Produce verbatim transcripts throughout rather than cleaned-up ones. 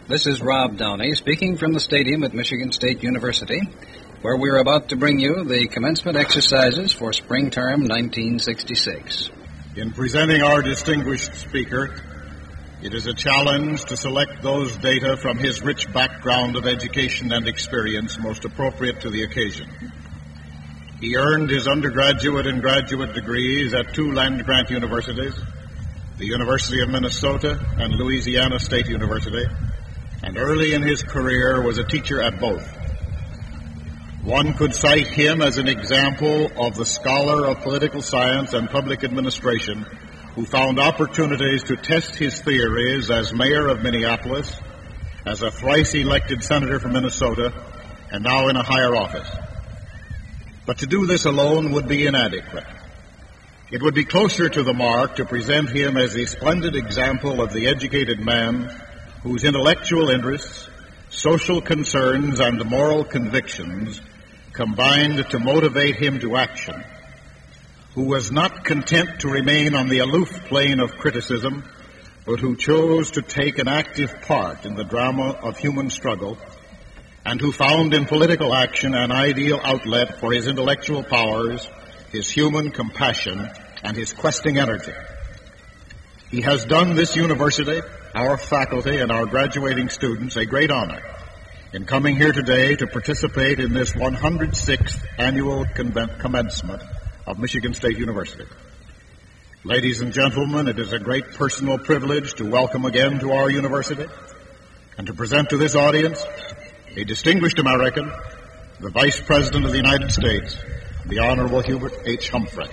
This is Rob Downey speaking from the stadium at Michigan State University, where we're about to bring you the commencement exercises for spring term nineteen sixty-six. In presenting our distinguished speaker, it is a challenge to select those data from his rich background of education and experience most appropriate to the occasion. He earned his undergraduate and graduate degrees at two land-grant universities, the University of Minnesota and Louisiana State University, and early in his career was a teacher at both. One could cite him as an example of the scholar of political science and public administration who found opportunities to test his theories as mayor of Minneapolis, as a thrice-elected senator from Minnesota, and now in a higher office. But to do this alone would be inadequate. It would be closer to the mark to present him as a splendid example of the educated man whose intellectual interests, social concerns, and moral convictions combined to motivate him to action, who was not content to remain on the aloof plane of criticism, but who chose to take an active part in the drama of human struggle, and who found in political action an ideal outlet for his intellectual powers, his human compassion, and his questing energy. He has done this university, our faculty, and our graduating students a great honor in coming here today to participate in this one hundred sixth annual conven- commencement of Michigan State University. Ladies and gentlemen, it is a great personal privilege to welcome again to our university and to present to this audience a distinguished American, the Vice President of the United States, the Honorable Hubert H. Humphrey.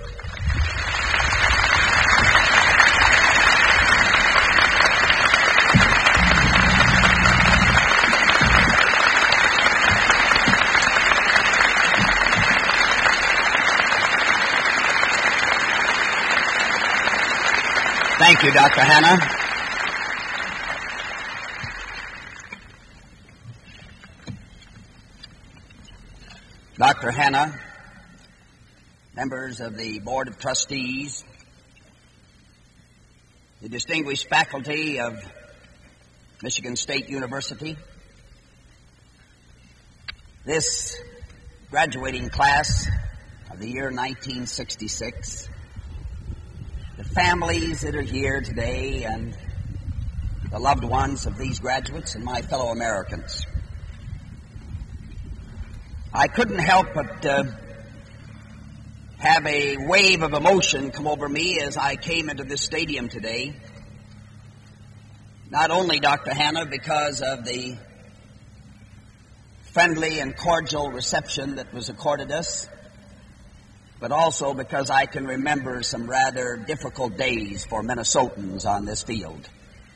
Thank you, Doctor Hanna. Doctor Hanna, members of the Board of Trustees, the distinguished faculty of Michigan State University, this graduating class of the year nineteen sixty-six, the families that are here today, and the loved ones of these graduates and my fellow Americans. I couldn't help but uh, have a wave of emotion come over me as I came into this stadium today. Not only, Doctor Hanna, because of the friendly and cordial reception that was accorded us, but also because I can remember some rather difficult days for Minnesotans on this field.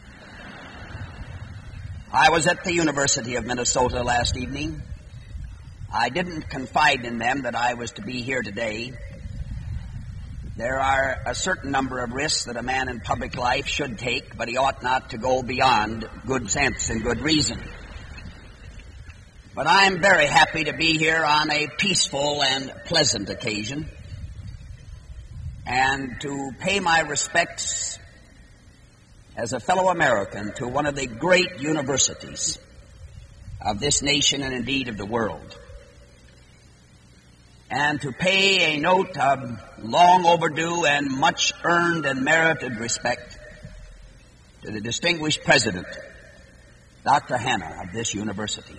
I was at the University of Minnesota last evening. I didn't confide in them that I was to be here today. There are a certain number of risks that a man in public life should take, but he ought not to go beyond good sense and good reason. But I'm very happy to be here on a peaceful and pleasant occasion, and to pay my respects as a fellow American to one of the great universities of this nation and indeed of the world, and to pay a note of long overdue and much earned and merited respect to the distinguished president, Doctor Hanna, of this university.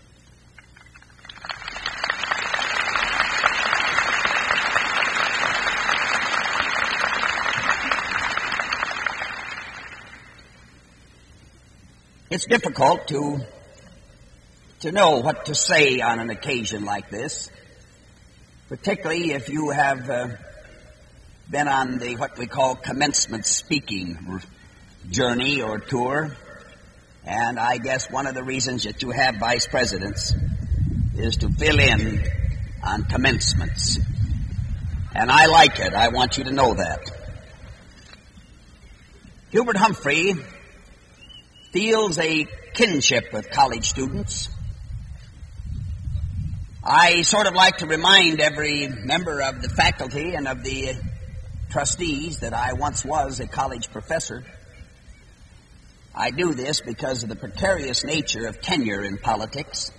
It's difficult to, to know what to say on an occasion like this, particularly if you have uh, been on the what we call commencement speaking journey or tour. And I guess one of the reasons that you have vice presidents is to fill in on commencements. And I like it. I want you to know that. Hubert Humphrey feels a kinship with college students. I sort of like to remind every member of the faculty and of the trustees that I once was a college professor. I do this because of the precarious nature of tenure in politics.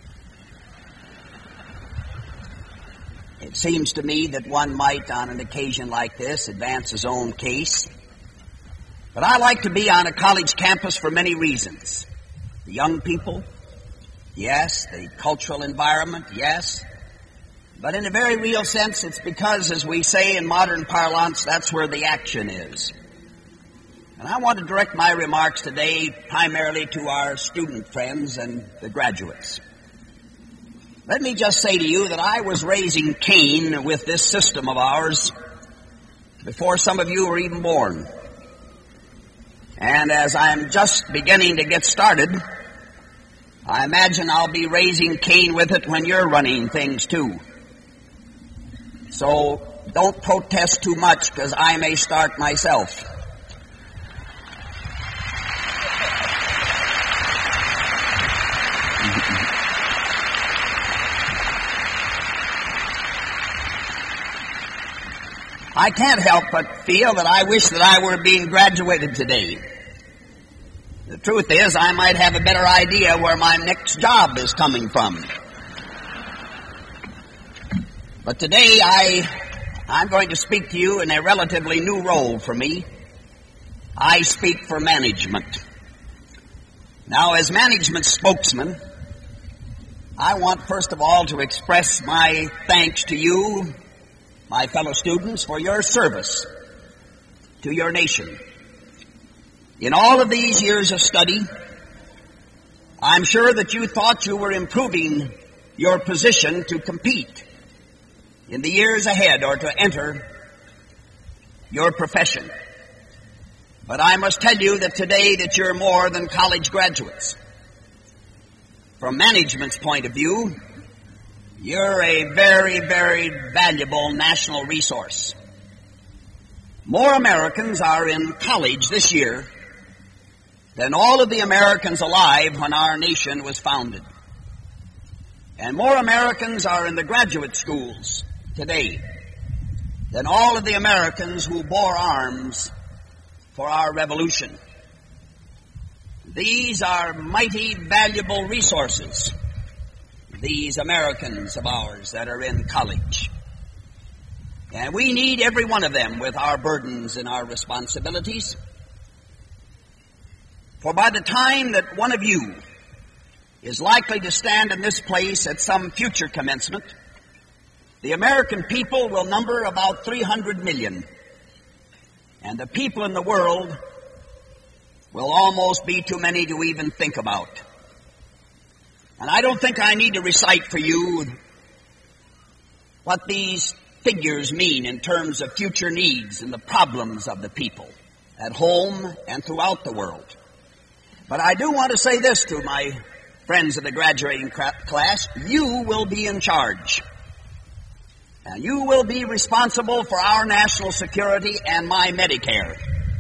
It seems to me that one might, on an occasion like this, advance his own case. But I like to be on a college campus for many reasons. The young people, yes. The cultural environment, yes. But in a very real sense, it's because, as we say in modern parlance, that's where the action is. And I want to direct my remarks today primarily to our student friends and the graduates. Let me just say to you that I was raising Cain with this system of ours before some of you were even born. And as I'm just beginning to get started, I imagine I'll be raising Cain with it when you're running things too. So don't protest too much, because I may start myself. I can't help but feel that I wish that I were being graduated today. The truth is, I might have a better idea where my next job is coming from. But today I, I'm going to speak to you in a relatively new role for me. I speak for management. Now, as management spokesman, I want first of all to express my thanks to you, my fellow students, for your service to your nation. In all of these years of study, I'm sure that you thought you were improving your position to compete in the years ahead or to enter your profession. But I must tell you that today that you're more than college graduates. From management's point of view, you're a very, very valuable national resource. More Americans are in college this year than all of the Americans alive when our nation was founded. And more Americans are in the graduate schools today than all of the Americans who bore arms for our revolution. These are mighty valuable resources, these Americans of ours that are in college. And we need every one of them with our burdens and our responsibilities. For by the time that one of you is likely to stand in this place at some future commencement, the American people will number about three hundred million. And the people in the world will almost be too many to even think about. And I don't think I need to recite for you what these figures mean in terms of future needs and the problems of the people at home and throughout the world. But I do want to say this to my friends of the graduating class: you will be in charge. And you will be responsible for our national security and my Medicare.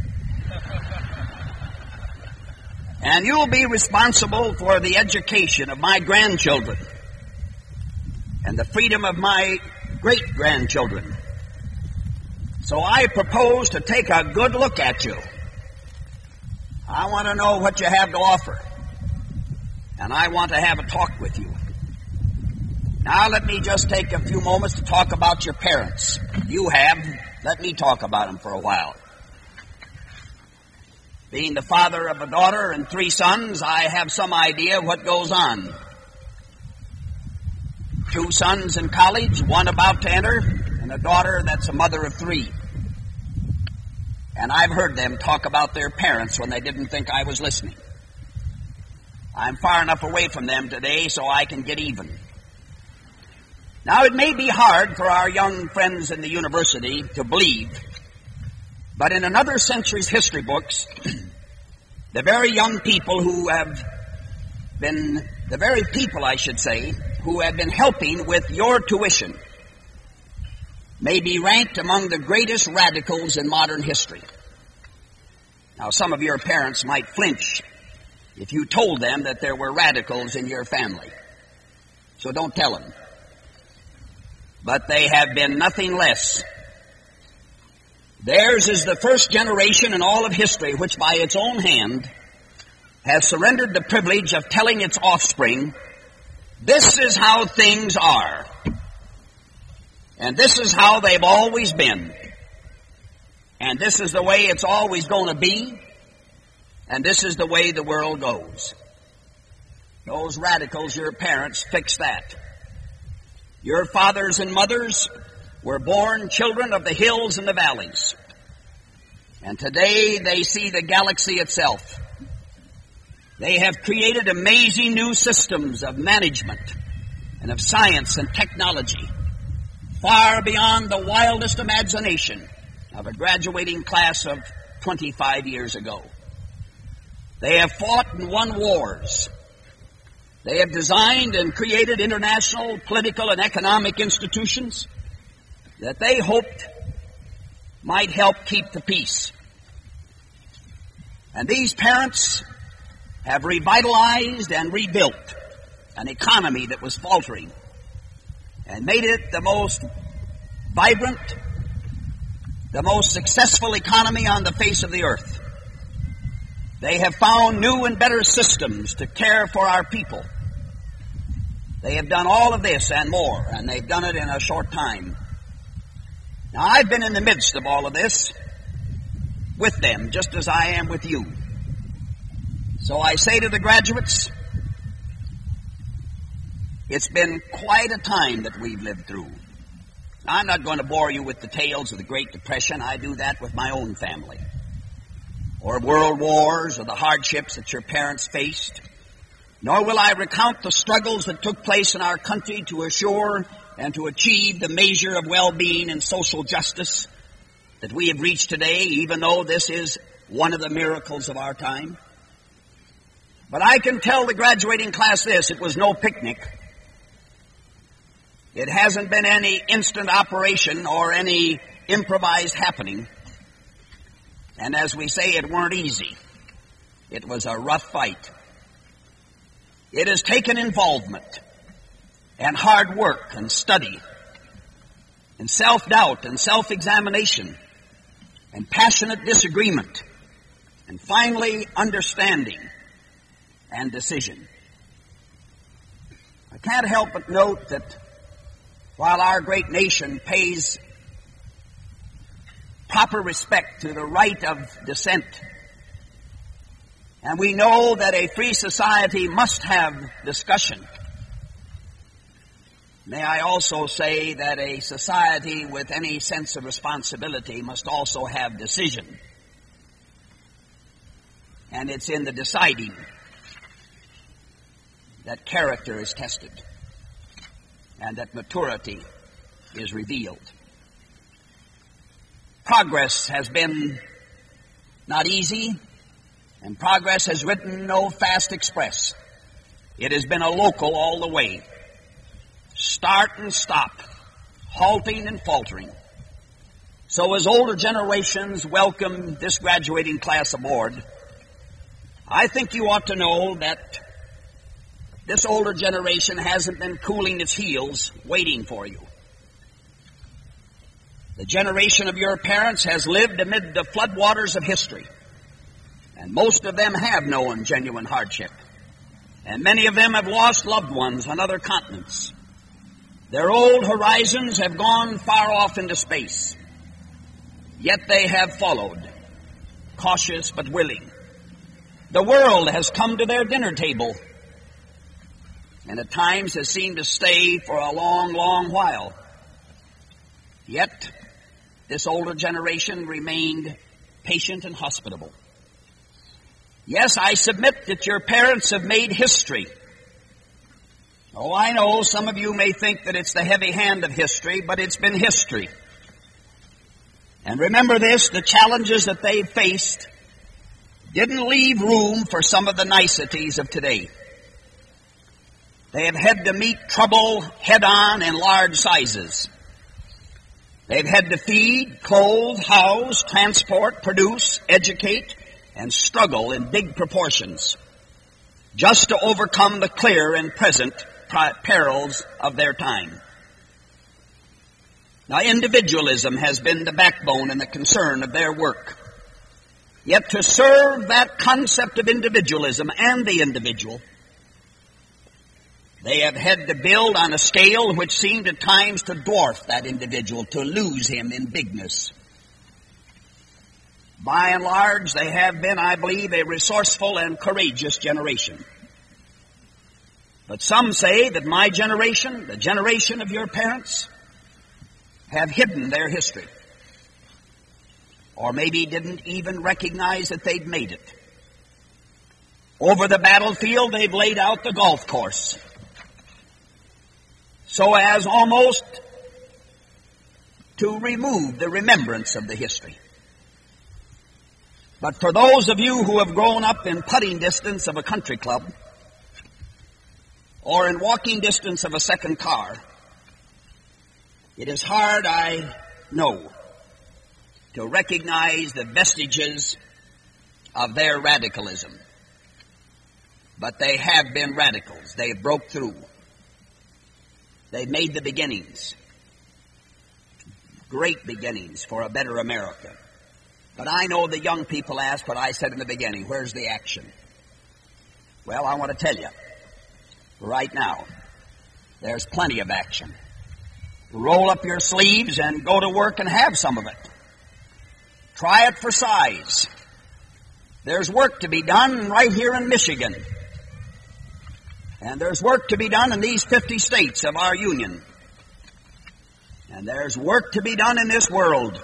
And you'll be responsible for the education of my grandchildren and the freedom of my great-grandchildren. So I propose to take a good look at you. I want to know what you have to offer. And I want to have a talk with you. Now let me just take a few moments to talk about your parents. You have. Let me talk about them for a while. Being the father of a daughter and three sons, I have some idea what goes on. Two sons in college, one about to enter, and a daughter that's a mother of three. And I've heard them talk about their parents when they didn't think I was listening. I'm far enough away from them today so I can get even. Now, it may be hard for our young friends in the university to believe, but in another century's history books, the very young people who have been, the very people, I should say, who have been helping with your tuition may be ranked among the greatest radicals in modern history. Now, some of your parents might flinch if you told them that there were radicals in your family. So don't tell them. But they have been nothing less. Theirs is the first generation in all of history which by its own hand has surrendered the privilege of telling its offspring, this is how things are, and this is how they've always been, and this is the way it's always going to be, and this is the way the world goes. Those radicals, your parents, fix that. Your fathers and mothers were born children of the hills and the valleys. And today they see the galaxy itself. They have created amazing new systems of management and of science and technology, far beyond the wildest imagination of a graduating class of twenty-five years ago. They have fought and won wars. They have designed and created international political and economic institutions that they hoped might help keep the peace. And these parents have revitalized and rebuilt an economy that was faltering and made it the most vibrant, the most successful economy on the face of the earth. They have found new and better systems to care for our people. They have done all of this and more, and they've done it in a short time. Now, I've been in the midst of all of this with them, just as I am with you. So I say to the graduates, it's been quite a time that we've lived through. Now, I'm not going to bore you with the tales of the Great Depression. I do that with my own family. Or world wars, or the hardships that your parents faced. Nor will I recount the struggles that took place in our country to assure and to achieve the measure of well-being and social justice that we have reached today, even though this is one of the miracles of our time. But I can tell the graduating class this: it was no picnic. It hasn't been any instant operation or any improvised happening. And as we say, it weren't easy. It was a rough fight. It has taken involvement and hard work and study and self-doubt and self-examination and passionate disagreement and finally understanding and decision. I can't help but note that while our great nation pays proper respect to the right of dissent, and we know that a free society must have discussion, may I also say that a society with any sense of responsibility must also have decision. And it's in the deciding that character is tested and that maturity is revealed. Progress has been not easy, and progress has ridden no fast express. It has been a local all the way. Start and stop, halting and faltering. So as older generations welcome this graduating class aboard, I think you ought to know that this older generation hasn't been cooling its heels waiting for you. The generation of your parents has lived amid the floodwaters of history, and most of them have known genuine hardship, and many of them have lost loved ones on other continents. Their old horizons have gone far off into space, yet they have followed, cautious but willing. The world has come to their dinner table, and at times has seemed to stay for a long, long while. Yet, this older generation remained patient and hospitable. Yes, I submit that your parents have made history. Oh, I know some of you may think that it's the heavy hand of history, but it's been history. And remember this, the challenges that they've faced didn't leave room for some of the niceties of today. They have had to meet trouble head-on in large sizes. They've had to feed, clothe, house, transport, produce, educate, and struggle in big proportions, just to overcome the clear and present perils of their time. Now, individualism has been the backbone and the concern of their work. Yet to serve that concept of individualism and the individual, they have had to build on a scale which seemed at times to dwarf that individual, to lose him in bigness. By and large, they have been, I believe, a resourceful and courageous generation. But some say that my generation, the generation of your parents, have hidden their history. Or maybe didn't even recognize that they'd made it. Over the battlefield, they've laid out the golf course, so as almost to remove the remembrance of the history. But for those of you who have grown up in putting distance of a country club, or in walking distance of a second car, it is hard, I know, to recognize the vestiges of their radicalism. But they have been radicals. They broke through. They've made the beginnings, great beginnings for a better America. But I know the young people ask what I said in the beginning, where's the action? Well, I want to tell you, right now, there's plenty of action. Roll up your sleeves and go to work and have some of it. Try it for size. There's work to be done right here in Michigan. And there's work to be done in these fifty states of our union. And there's work to be done in this world.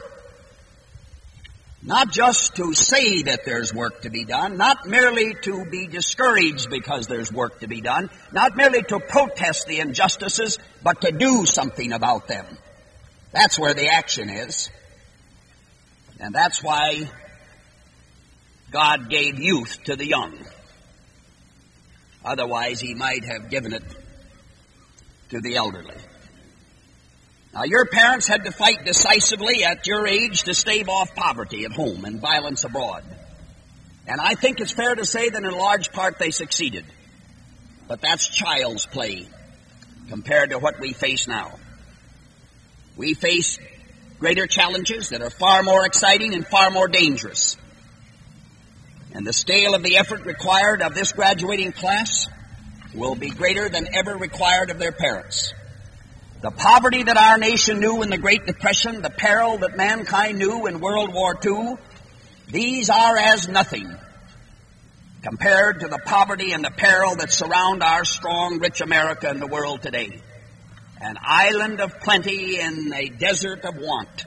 Not just to say that there's work to be done, not merely to be discouraged because there's work to be done, not merely to protest the injustices, but to do something about them. That's where the action is. And that's why God gave youth to the young. Otherwise, he might have given it to the elderly. Now, your parents had to fight decisively at your age to stave off poverty at home and violence abroad. And I think it's fair to say that in large part they succeeded. But that's child's play compared to what we face now. We face greater challenges that are far more exciting and far more dangerous. And the scale of the effort required of this graduating class will be greater than ever required of their parents. The poverty that our nation knew in the Great Depression, the peril that mankind knew in World War Two, these are as nothing compared to the poverty and the peril that surround our strong, rich America in the world today. An island of plenty in a desert of want.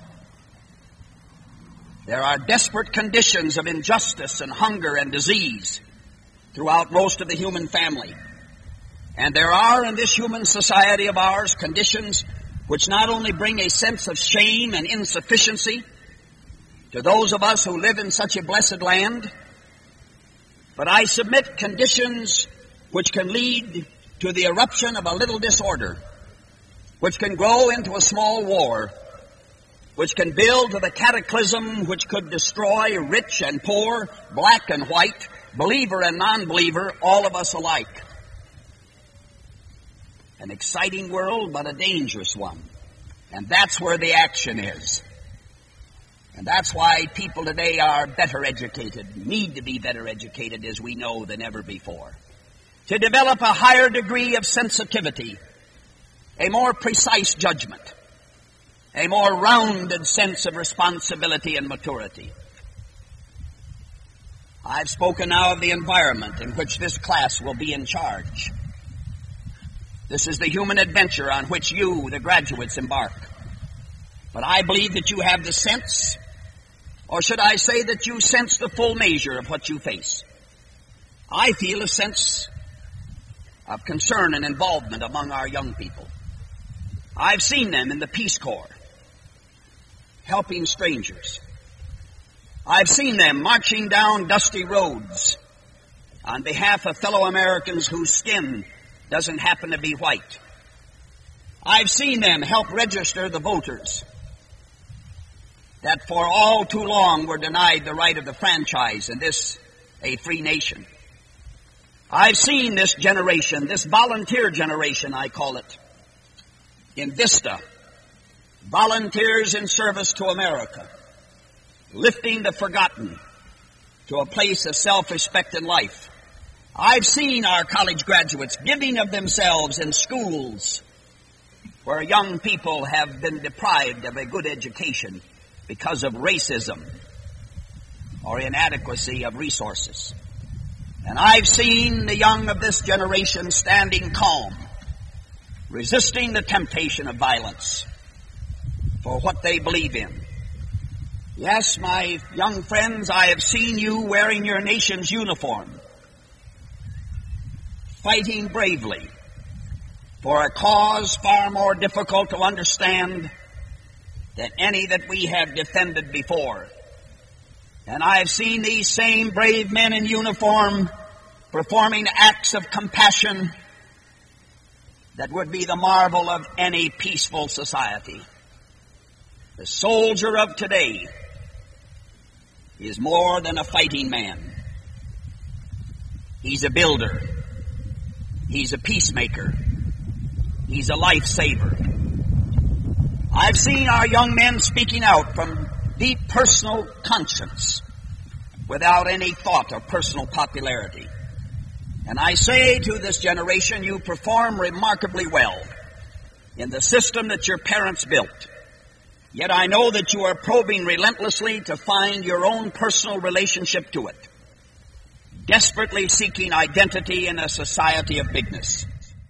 There are desperate conditions of injustice and hunger and disease throughout most of the human family. And there are in this human society of ours conditions which not only bring a sense of shame and insufficiency to those of us who live in such a blessed land, but I submit conditions which can lead to the eruption of a little disorder, which can grow into a small war, which can build to the cataclysm which could destroy rich and poor, black and white, believer and non-believer, all of us alike. An exciting world, but a dangerous one. And that's where the action is. And that's why people today are better educated, need to be better educated, as we know, than ever before. To develop a higher degree of sensitivity, a more precise judgment, a more rounded sense of responsibility and maturity. I've spoken now of the environment in which this class will be in charge. This is the human adventure on which you, the graduates, embark. But I believe that you have the sense, or should I say that you sense the full measure of what you face. I feel a sense of concern and involvement among our young people. I've seen them in the Peace Corps, helping strangers. I've seen them marching down dusty roads on behalf of fellow Americans whose skin doesn't happen to be white. I've seen them help register the voters that for all too long were denied the right of the franchise in this, a free nation. I've seen this generation, this volunteer generation, I call it, in VISTA, volunteers in service to America, lifting the forgotten, to a place of self-respect in life. I've seen our college graduates giving of themselves in schools where young people have been deprived of a good education because of racism or inadequacy of resources. And I've seen the young of this generation standing calm, resisting the temptation of violence for what they believe in. Yes, my young friends, I have seen you wearing your nation's uniform, fighting bravely for a cause far more difficult to understand than any that we have defended before. And I have seen these same brave men in uniform performing acts of compassion that would be the marvel of any peaceful society. The soldier of today is more than a fighting man. He's a builder. He's a peacemaker. He's a lifesaver. I've seen our young men speaking out from deep personal conscience without any thought of personal popularity. And I say to this generation, you perform remarkably well in the system that your parents built. Yet I know that you are probing relentlessly to find your own personal relationship to it, desperately seeking identity in a society of bigness.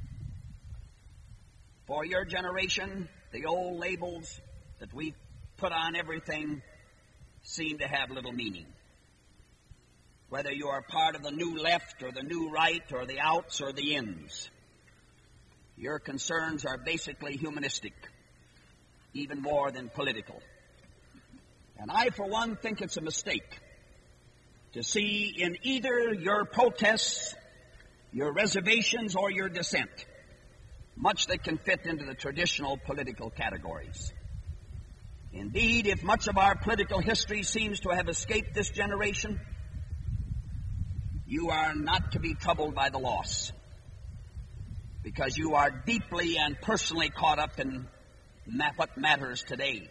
For your generation, the old labels that we put on everything seem to have little meaning. Whether you are part of the new left or the new right or the outs or the ins, your concerns are basically humanistic, even more than political. And I, for one, think it's a mistake to see in either your protests, your reservations, or your dissent much that can fit into the traditional political categories. Indeed, if much of our political history seems to have escaped this generation, you are not to be troubled by the loss, because you are deeply and personally caught up in what matters today.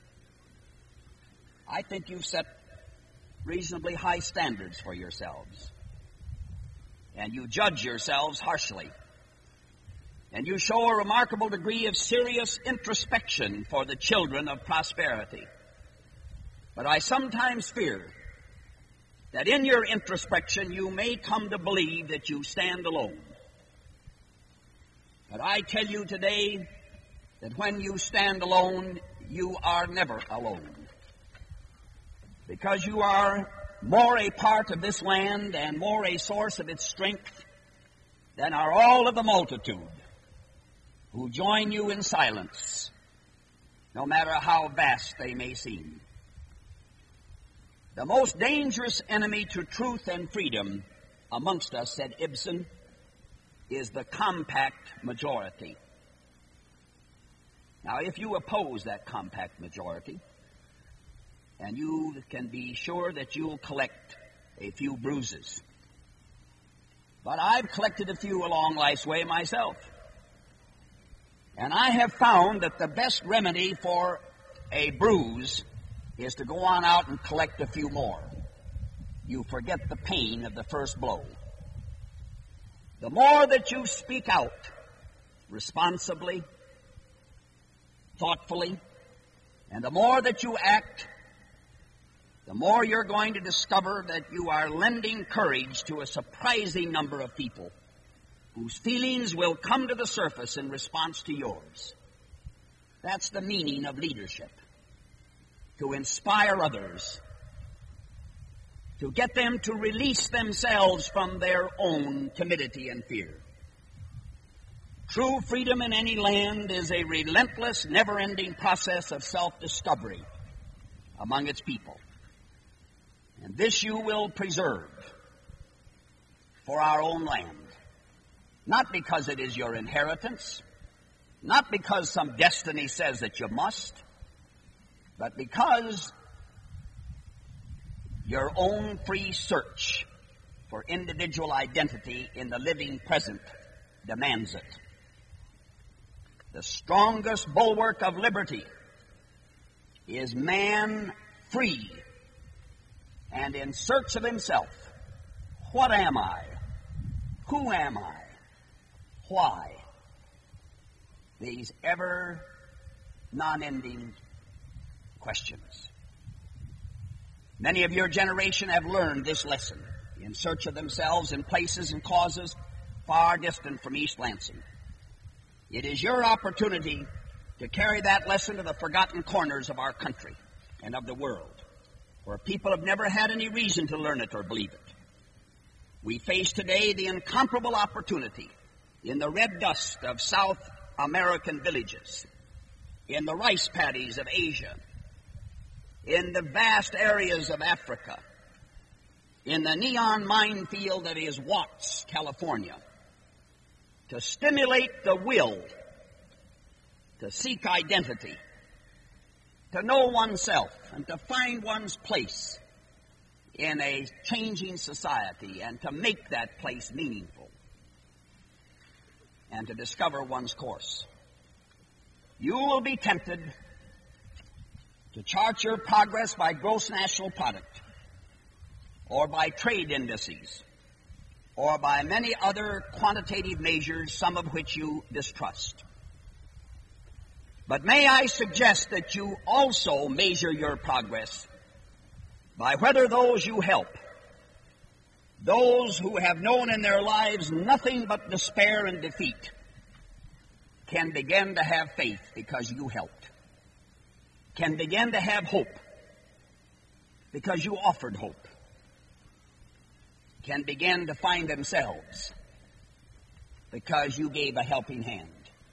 I think you've set reasonably high standards for yourselves, and you judge yourselves harshly, and you show a remarkable degree of serious introspection for the children of prosperity. But I sometimes fear that in your introspection you may come to believe that you stand alone. But I tell you today that when you stand alone, you are never alone. Because you are more a part of this land and more a source of its strength than are all of the multitude who join you in silence, no matter how vast they may seem. The most dangerous enemy to truth and freedom amongst us, said Ibsen, is the compact majority. Now, if you oppose that compact majority, and you can be sure that you'll collect a few bruises. But I've collected a few along life's way myself. And I have found that the best remedy for a bruise is to go on out and collect a few more. You forget the pain of the first blow. The more that you speak out responsibly, thoughtfully, and the more that you act, the more you're going to discover that you are lending courage to a surprising number of people whose feelings will come to the surface in response to yours. That's the meaning of leadership. To inspire others, to get them to release themselves from their own timidity and fear. True freedom in any land is a relentless, never-ending process of self-discovery among its people. And this you will preserve for our own land. Not because it is your inheritance, not because some destiny says that you must, but because your own free search for individual identity in the living present demands it. The strongest bulwark of liberty is man free and in search of himself. What am I? Who am I? Why? These ever non-ending questions. Many of your generation have learned this lesson in search of themselves in places and causes far distant from East Lansing. It is your opportunity to carry that lesson to the forgotten corners of our country and of the world, where people have never had any reason to learn it or believe it. We face today the incomparable opportunity in the red dust of South American villages, in the rice paddies of Asia, in the vast areas of Africa, in the neon minefield that is Watts, California, to stimulate the will to seek identity, to know oneself, and to find one's place in a changing society, and to make that place meaningful, and to discover one's course. You will be tempted to chart your progress by gross national product, or by trade indices, or by many other quantitative measures, some of which you distrust. But may I suggest that you also measure your progress by whether those you help, those who have known in their lives nothing but despair and defeat, can begin to have faith because you helped, can begin to have hope because you offered hope, can begin to find themselves because you gave a helping hand.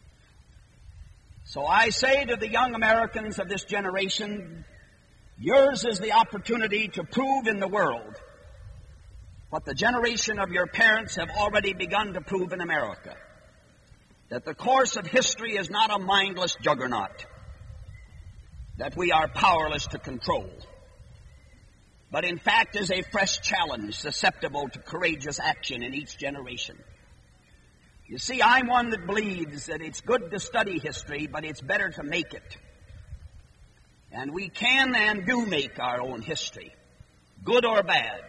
So I say to the young Americans of this generation, yours is the opportunity to prove in the world what the generation of your parents have already begun to prove in America, that the course of history is not a mindless juggernaut that we are powerless to control, but in fact is a fresh challenge susceptible to courageous action in each generation. You see, I'm one that believes that it's good to study history, but it's better to make it. And we can and do make our own history, good or bad.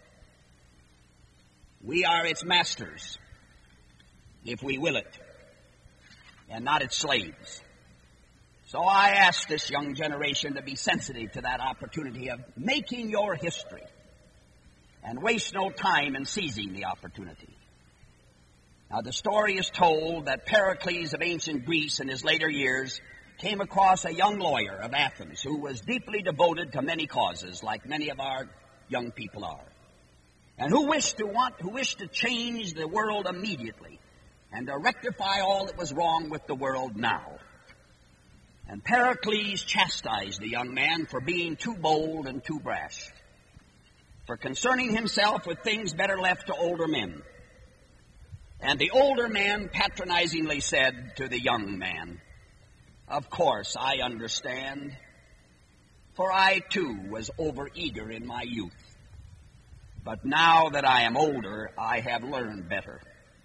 We are its masters, if we will it, and not its slaves. So I ask this young generation to be sensitive to that opportunity of making your history, and waste no time in seizing the opportunity. Now, the story is told that Pericles of ancient Greece in his later years came across a young lawyer of Athens who was deeply devoted to many causes, like many of our young people are, and who wished to want, who wished to change the world immediately and to rectify all that was wrong with the world now. And Pericles chastised the young man for being too bold and too brash, for concerning himself with things better left to older men. And the older man patronizingly said to the young man, "Of course, I understand, for I too was overeager in my youth. But now that I am older, I have learned better.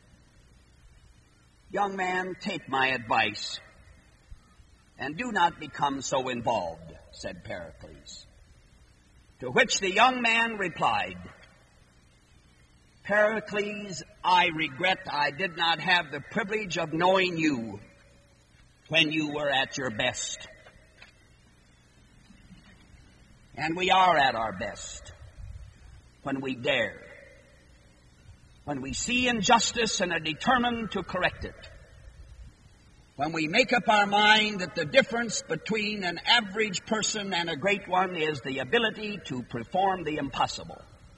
Young man, take my advice, and do not become so involved," said Pericles. To which the young man replied, "Pericles, I regret I did not have the privilege of knowing you when you were at your best." And we are at our best when we dare, when we see injustice and are determined to correct it, when we make up our mind that the difference between an average person and a great one is the ability to perform the impossible.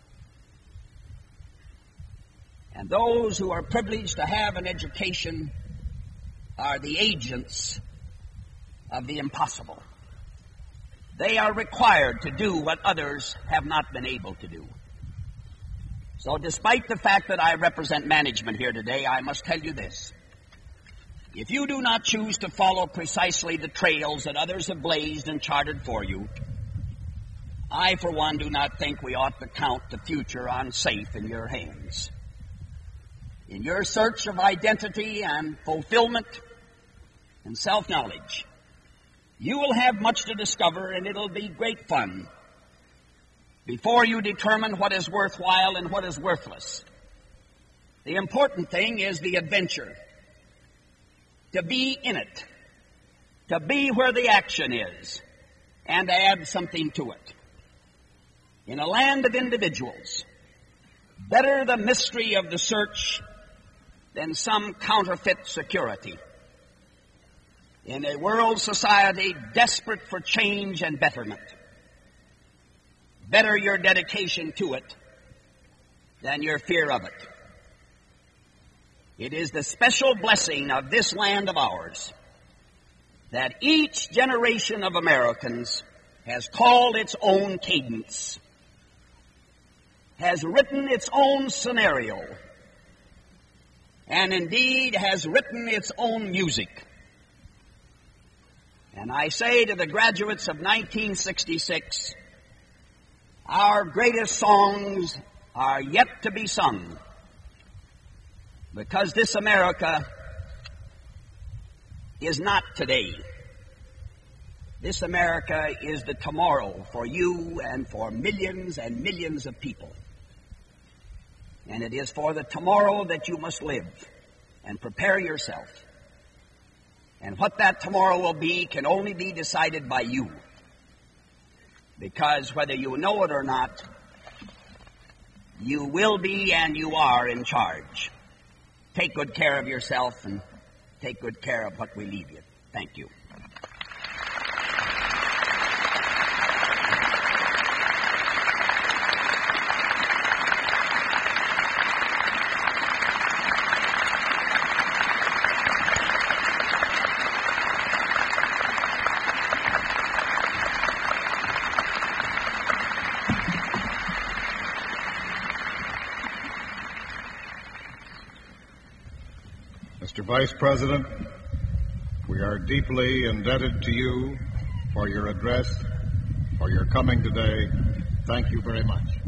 And those who are privileged to have an education are the agents of the impossible. They are required to do what others have not been able to do. So despite the fact that I represent management here today, I must tell you this. If you do not choose to follow precisely the trails that others have blazed and charted for you, I, for one, do not think we ought to count the future on safe in your hands. In your search of identity and fulfillment and self-knowledge, you will have much to discover, and it'll be great fun. before you determine what is worthwhile and what is worthless. The important thing is the adventure. To be in it. To be where the action is. And to add something to it. In a land of individuals, better the mystery of the search than some counterfeit security. In a world society desperate for change and betterment, better your dedication to it than your fear of it. It is the special blessing of this land of ours that each generation of Americans has called its own cadence, has written its own scenario, and indeed has written its own music. And I say to the graduates of nineteen sixty-six, our greatest songs are yet to be sung, because this America is not today. This America is the tomorrow for you and for millions and millions of people. And it is for the tomorrow that you must live and prepare yourself. And what that tomorrow will be can only be decided by you. Because whether you know it or not, you will be and you are in charge. Take good care of yourself and take good care of what we leave you. Thank you. Mister Vice President, we are deeply indebted to you for your address, for your coming today. Thank you very much.